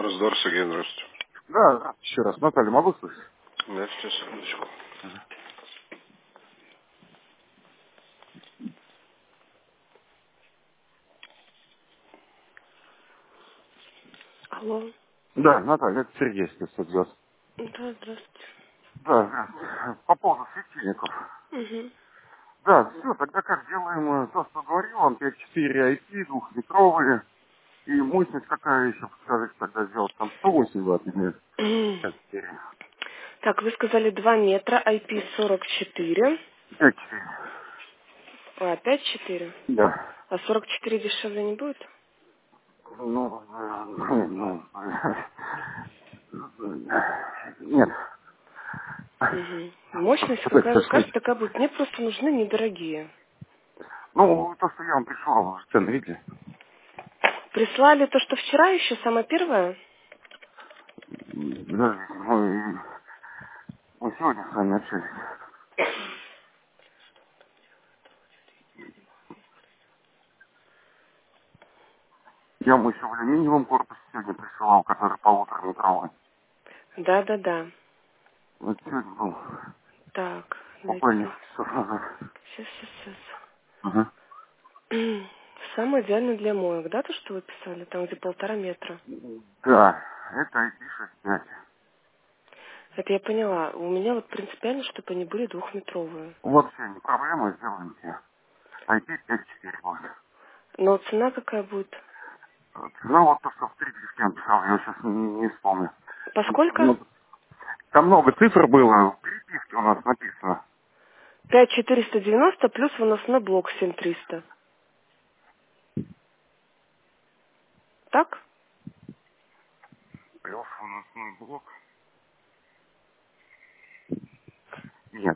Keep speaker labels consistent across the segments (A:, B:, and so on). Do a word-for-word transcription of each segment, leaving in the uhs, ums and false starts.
A: Раздор, Сергей, здравствуйте.
B: Да, да, еще раз. Наталья, могу слышать?
A: Да, сейчас, секундочку. Алло.
B: Да, Наталья, это Сергей спецотдел.
A: Да, здравствуйте.
B: Да, да, по поводу светильников.
A: Угу.
B: Да, все, тогда как делаем э, то, что говорил, он пять четыре ай пи, двухметровые, и мощность какая еще, скажите, тогда сделать, там сто восемь ватт или пять четыре?
A: Так, вы сказали два метра, ай пи сорок четыре,
B: пять четыре.
A: а, пять четыре.
B: Да.
A: А сорок четыре дешевле не будет?
B: Ну, э, ну, э, нет.
A: Угу. Мощность
B: Опять
A: какая,
B: все
A: вы скажете,
B: слышите.
A: такая будет. Мне просто нужны недорогие.
B: Ну, то, что я вам пришел, цены видели?
A: Прислали то, что вчера еще, самое первое?
B: Да, мы, мы сегодня с вами общались. Я вам еще в алюминиевом корпусе сегодня присылал, который полутораметровый.
A: Да-да-да.
B: Вот сегодня был
A: Так,
B: буквально
A: найти.
B: несколько часов назад.
A: Сейчас, сейчас,
B: Ага.
A: сейчас. Самое идеальное для моек, да, то, что вы писали? Там, где полтора метра.
B: Да, это ай пи шестьдесят пять.
A: Это я поняла. У меня вот принципиально, чтобы они были двухметровые.
B: Вообще не проблема, сделаем тебе. ай пи пять четыре будет.
A: Но цена какая будет?
B: Вот. Ну вот то, что в тридцать кем писал, я сейчас не, не вспомню.
A: Поскольку?
B: Ну, там много цифр было, в переписке у нас написано.
A: пять четыреста девяносто плюс выносной блок семь триста. Так?
B: Плюс выносной блок. Нет.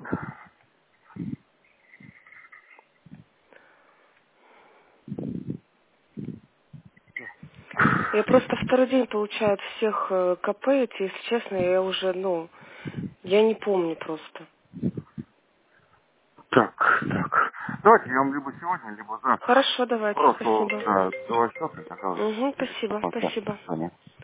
A: Я просто второй день получаю от всех э, КП эти, если честно, я уже, ну, я не помню просто.
B: Так, так. Давайте я вам либо сегодня, либо завтра.
A: Хорошо, давайте,
B: Просто
A: спасибо.
B: да, два счета, пожалуйста.
A: Угу, спасибо,
B: Вот, да,
A: спасибо.
B: Соня.